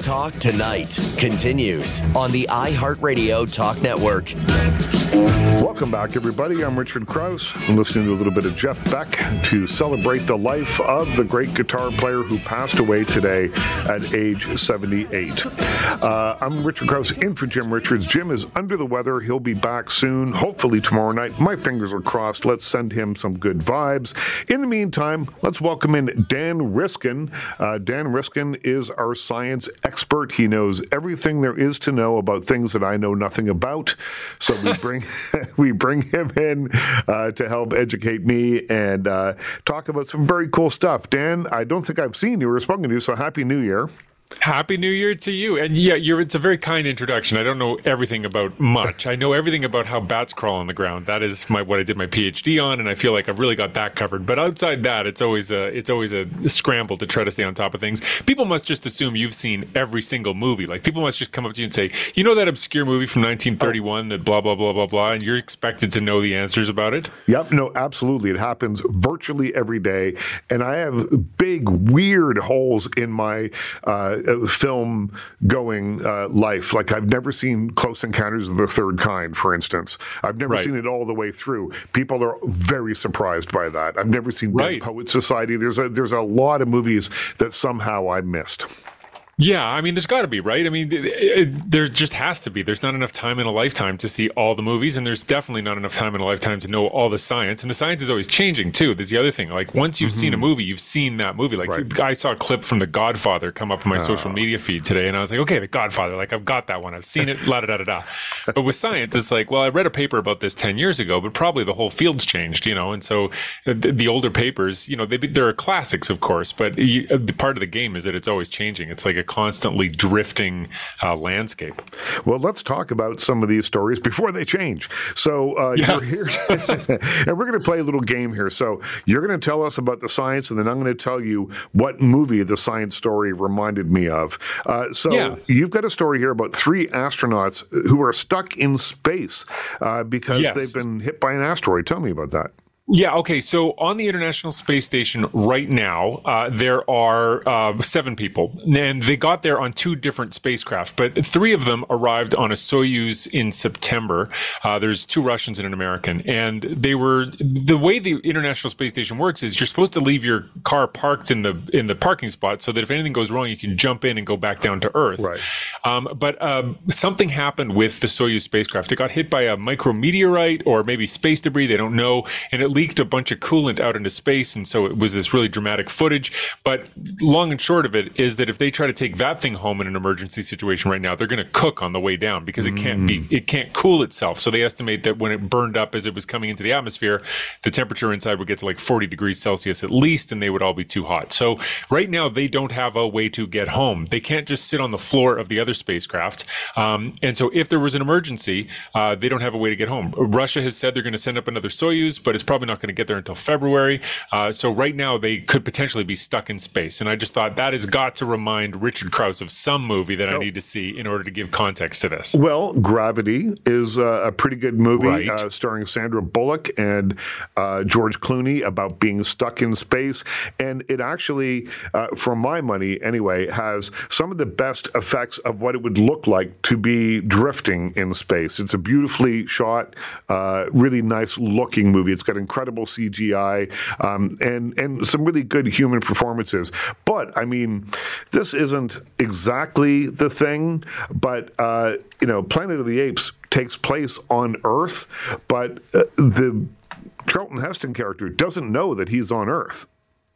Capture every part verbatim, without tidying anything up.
Talk Tonight continues on the iHeartRadio Talk Network. Welcome back, everybody. I'm Richard Krause. I'm listening to a little bit of Jeff Beck to celebrate the life of the great guitar player who passed away today at age seventy-eight. Uh, I'm Richard Krause in for Jim Richards. Jim is under the weather. He'll be back soon, hopefully tomorrow night. My fingers are crossed. Let's send him some good vibes. In the meantime, let's welcome in Dan Riskin. Uh, Dan Riskin is our science expert. He knows everything there is to know about things that I know nothing about. So we bring we bring him in uh, to help educate me and uh, talk about some very cool stuff. Dan, I don't think I've seen you or spoken to you, so Happy New Year. Happy New Year to you. And yeah, you're, it's a very kind introduction. I don't know everything about much. I know everything about how bats crawl on the ground. That is my what I did my PhD on, and I feel like I've really got that covered. But outside that, it's always a it's always a scramble to try to stay on top of things. People must just assume you've seen every single movie. Like, people must just come up to you and say, you know that obscure movie from nineteen thirty-one that blah, blah, blah, blah, blah, and you're expected to know the answers about it? Yep, no, absolutely. It happens virtually every day. And I have big, weird holes in my uh, film going uh, life. Like, I've never seen Close Encounters of the Third Kind, for instance. I've never right. seen it all the way through. People are very surprised by that. I've never seen right. Dead Poets Society. There's a, there's a lot of movies that somehow I missed. Yeah, I mean, there's got to be, right? I mean, it, it, there just has to be. There's not enough time in a lifetime to see all the movies, and there's definitely not enough time in a lifetime to know all the science. And the science is always changing, too. There's the other thing. Like, once you've mm-hmm. seen a movie, you've seen that movie. Like, right. I saw a clip from The Godfather come up on my uh. social media feed today, and I was like, okay, The Godfather. Like, I've got that one. I've seen it, la-da-da-da-da. But with science, it's like, well, I read a paper about this ten years ago, but probably the whole field's changed, you know? And so the, the older papers, you know, they, there are classics, of course, but you, part of the game is that it's always changing. It's like a constantly drifting uh, landscape. Well, let's talk about some of these stories before they change. So uh, yeah. you're here, to, and we're going to play a little game here. So you're going to tell us about the science, and then I'm going to tell you what movie the science story reminded me of. Uh, so yeah. you've got a story here about three astronauts who are stuck in space uh, because yes. they've been hit by an asteroid. Tell me about that. Yeah, okay. So on the International Space Station right now, uh, there are uh, seven people, and they got there on two different spacecraft, but three of them arrived on a Soyuz in September. Uh, there's two Russians and an American, and they were, the way the International Space Station works is you're supposed to leave your car parked in the in the parking spot so that if anything goes wrong, you can jump in and go back down to Earth. Right. Um, but um, something happened with the Soyuz spacecraft. It got hit by a micrometeorite or maybe space debris, they don't know, and it leaked a bunch of coolant out into space, and so it was this really dramatic footage. But long and short of it is that if they try to take that thing home in an emergency situation right now, they're going to cook on the way down because it can't be, it can't cool itself. So they estimate that when it burned up as it was coming into the atmosphere, the temperature inside would get to like forty degrees Celsius at least, and they would all be too hot. So right now they don't have a way to get home. They can't just sit on the floor of the other spacecraft. Um, and so if there was an emergency, uh, they don't have a way to get home. Russia has said they're going to send up another Soyuz, but it's probably not going to get there until February. Uh, so right now they could potentially be stuck in space. And I just thought that has got to remind Richard Krause of some movie that oh. I need to see in order to give context to this. Well, Gravity is uh, a pretty good movie right. uh, starring Sandra Bullock and uh, George Clooney about being stuck in space. And it actually, uh, for my money anyway, has some of the best effects of what it would look like to be drifting in space. It's a beautifully shot, uh, really nice looking movie. It's got incredible C G I, um, and, and some really good human performances. But, I mean, this isn't exactly the thing, but, uh, you know, Planet of the Apes takes place on Earth, but uh, the Charlton Heston character doesn't know that he's on Earth.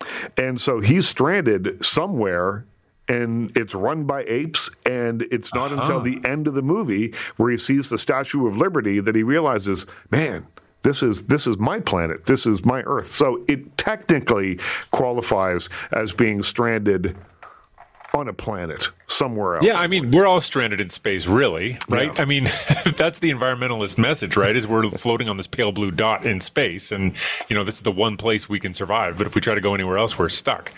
And so he's stranded somewhere, and it's run by apes, and it's not uh-huh. until the end of the movie where he sees the Statue of Liberty that he realizes, man, This is this is my planet. This is my Earth. So it technically qualifies as being stranded on a planet somewhere else. Yeah, I mean, we're all stranded in space, really, right? Yeah. I mean, that's the environmentalist message, right? Is we're floating on this pale blue dot in space, and you know, this is the one place we can survive. But if we try to go anywhere else, we're stuck.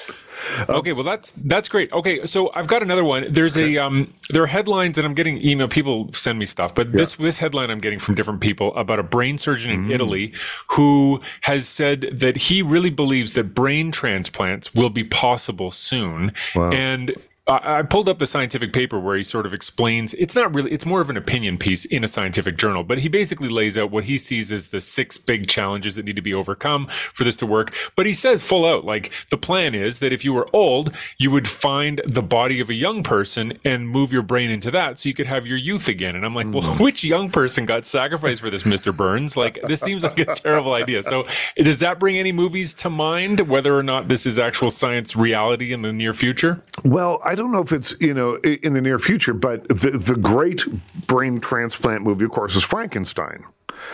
Okay, well that's that's great. Okay, so I've got another one. There's a um, there are headlines, and I'm getting email. People send me stuff, but yeah. this this headline I'm getting from different people about a brain surgeon in mm. Italy who has said that he really believes that brain transplants will be possible soon, wow. and I pulled up the scientific paper where he sort of explains, it's not really, it's more of an opinion piece in a scientific journal, but he basically lays out what he sees as the six big challenges that need to be overcome for this to work. But he says full out, like, the plan is that if you were old, you would find the body of a young person and move your brain into that so you could have your youth again. And I'm like, well, which young person got sacrificed for this, Mister Burns? Like, this seems like a terrible idea. So does that bring any movies to mind, whether or not this is actual science reality in the near future? Well, I don't know if it's, you know, in the near future, but the, the great brain transplant movie, of course, is Frankenstein.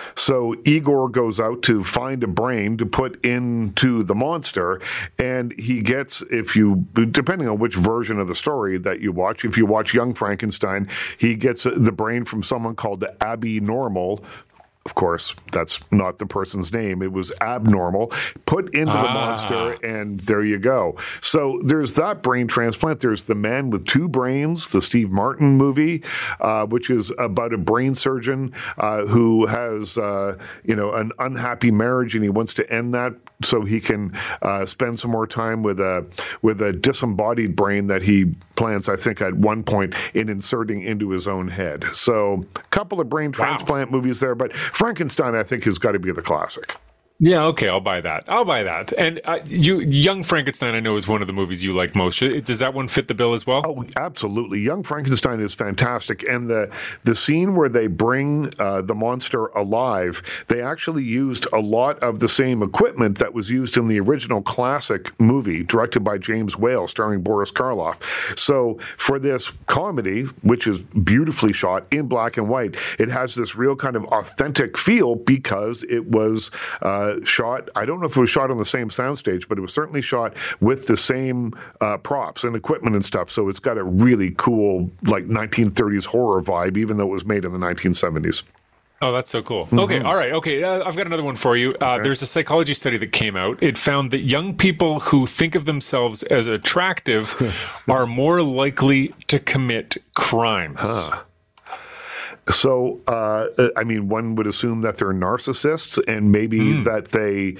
So Igor goes out to find a brain to put into the monster, and he gets, if you, depending on which version of the story that you watch, if you watch Young Frankenstein, he gets the brain from someone called Abby Normal. Of course, that's not the person's name. It was abnormal, put into ah. the monster, and there you go. So there's that brain transplant. There's The Man with Two Brains, the Steve Martin movie, uh, which is about a brain surgeon uh, who has, uh, you know, an unhappy marriage, and he wants to end that so he can uh, spend some more time with a with a disembodied brain that he plans, I think, at one point in inserting into his own head. So a couple of brain transplant wow. movies there, but Frankenstein, I think, has got to be the classic. Yeah, okay, I'll buy that. I'll buy that. And uh, you, Young Frankenstein, I know, is one of the movies you like most. Does that one fit the bill as well? Oh, absolutely. Young Frankenstein is fantastic. And the the scene where they bring uh, the monster alive, they actually used a lot of the same equipment that was used in the original classic movie, directed by James Whale, starring Boris Karloff. So for this comedy, which is beautifully shot in black and white, it has this real kind of authentic feel because it was Uh, shot, I don't know if it was shot on the same soundstage, but it was certainly shot with the same uh, props and equipment and stuff. So it's got a really cool, like, nineteen thirties horror vibe, even though it was made in the nineteen seventies. Oh, that's so cool. Mm-hmm. Okay, all right, okay. Uh, I've got another one for you. Uh, okay. There's a psychology study that came out. It found that young people who think of themselves as attractive are more likely to commit crimes. Huh. So, uh, I mean, one would assume that they're narcissists and maybe mm. that they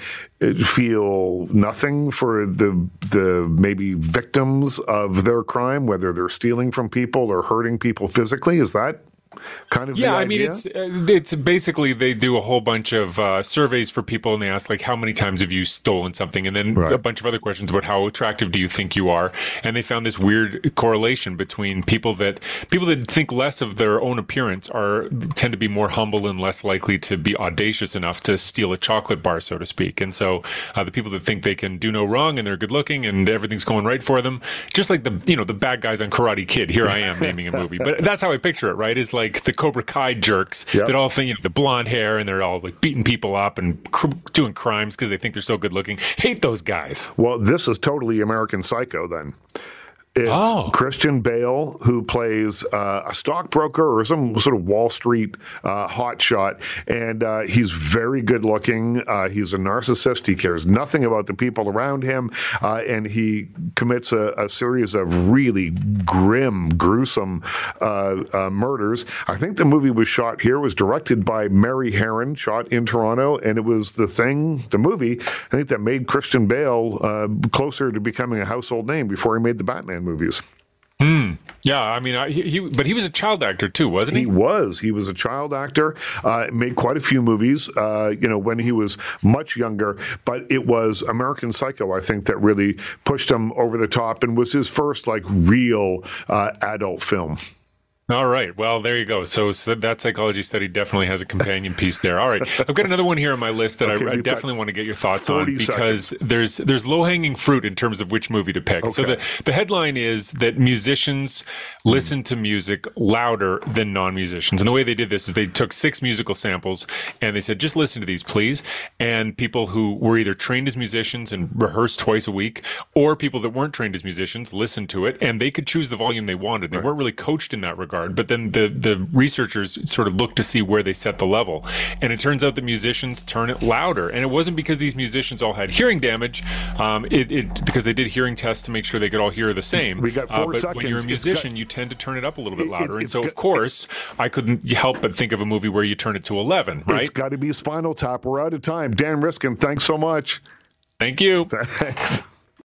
feel nothing for the the maybe victims of their crime, whether they're stealing from people or hurting people physically. Is that kind of yeah, the I mean, idea? it's uh, it's basically they do a whole bunch of uh, surveys for people, and they ask, like, how many times have you stolen something, and then right. a bunch of other questions about how attractive do you think you are, and they found this weird correlation between people that people that think less of their own appearance are tend to be more humble and less likely to be audacious enough to steal a chocolate bar, so to speak. And so uh, the people that think they can do no wrong and they're good looking and everything's going right for them, just like the you know the bad guys on Karate Kid. Here I am naming a movie, but that's how I picture it. Right? Is like Like the Cobra Kai jerks yep. that all think, you know, the blonde hair, and they're all like beating people up and cr- doing crimes because they think they're so good looking. Hate those guys. Well, this is totally American Psycho then. It's oh. Christian Bale, who plays uh, a stockbroker or some sort of Wall Street uh, hotshot, and uh, he's very good looking. Uh, he's a narcissist. He cares nothing about the people around him, uh, and he commits a, a series of really grim, gruesome uh, uh, murders. I think the movie was shot here, was directed by Mary Herron, shot in Toronto, and it was the thing, the movie, I think, that made Christian Bale uh, closer to becoming a household name before he made the Batman movies. Mm. Yeah, I mean, I, he, he, but he was a child actor too, wasn't he? He was. He was a child actor. Uh, made quite a few movies. Uh, you know, when he was much younger. But it was American Psycho, I think, that really pushed him over the top and was his first like real uh, adult film. All right. Well, there you go. So, so that psychology study definitely has a companion piece there. All right. I've got another one here on my list that okay, I, I definitely want to get your thoughts on because seconds. there's there's low-hanging fruit in terms of which movie to pick. Okay. So the, the headline is that musicians listen to music louder than non-musicians. And the way they did this is they took six musical samples and they said, just listen to these, please. And people who were either trained as musicians and rehearsed twice a week, or people that weren't trained as musicians listened to it, and they could choose the volume they wanted. They right. weren't really coached in that regard. But then the, the researchers sort of looked to see where they set the level. And it turns out that musicians turn it louder. And it wasn't because these musicians all had hearing damage, um, it, it because they did hearing tests to make sure they could all hear the same. We got four uh, but seconds. When you're a musician, got, you tend to turn it up a little bit louder. It, and so, of course, I couldn't help but think of a movie where you turn it to eleven, right? It's got to be Spinal Tap. We're out of time. Dan Riskin, thanks so much. Thank you. Thanks.